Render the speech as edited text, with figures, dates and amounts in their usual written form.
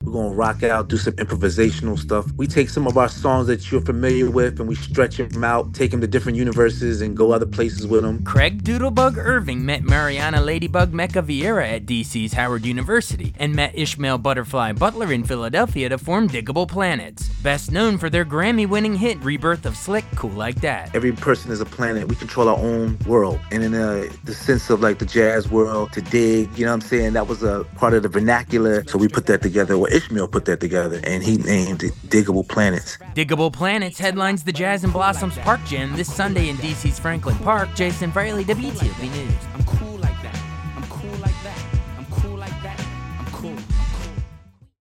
We're gonna rock out, do some improvisational stuff. We take some of our songs that you're familiar with and we stretch them out, take them to different universes and go other places with them. Craig Doodlebug Irving met Mariana Ladybug Mecca Vieira at DC's Howard University and met Ishmael Butterfly Butler in Philadelphia to form Diggable Planets, best known for their Grammy-winning hit Rebirth of Slick, Cool Like That. Every person is a planet. We control our own world. And in the sense of like the jazz world, to dig, you know what I'm saying? That was a part of the vernacular. So we put that together, or Ishmael put that together, and he named it Diggable Planets. Diggable Planets headlines the Jazz and Blossoms Park Jam this Sunday in DC's Franklin Park. Jason Fraley, WTOP News.